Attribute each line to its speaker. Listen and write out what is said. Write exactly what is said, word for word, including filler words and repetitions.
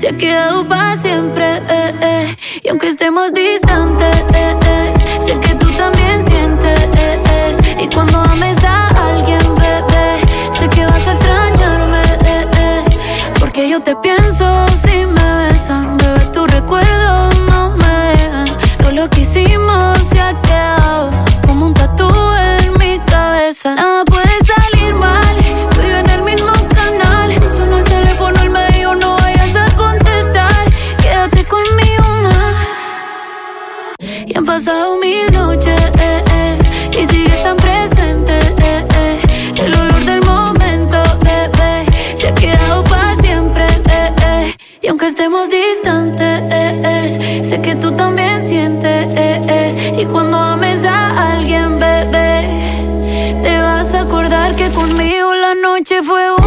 Speaker 1: se ha quedado para siempre, eh, eh. Y aunque estemos distantes, eh, eh, sé que tú también sientes, eh, eh. Y cuando ames a alguien, bebé, sé que vas a extrañarme, eh, eh. Porque yo te pienso si me besan, bebé, tus recuerdos no me dejan. Todo lo que hicimos se ha quedado como un tatú en mi cabeza. Nada puede salir mal, tú y yo en el mismo canal. Sonó el teléfono, él me dijo no vayas a contestar, quédate conmigo más. Y han pasado mil noches, eh, eh, y sigues tan presente, eh, eh. El olor del momento, bebé, se ha quedado para siempre, eh, eh. Y aunque estemos distantes, eh, eh, sé que tú también sientes, eh, eh. Y cuando ames a alguien, bebé, te vas a acordar que conmigo la noche fue buena.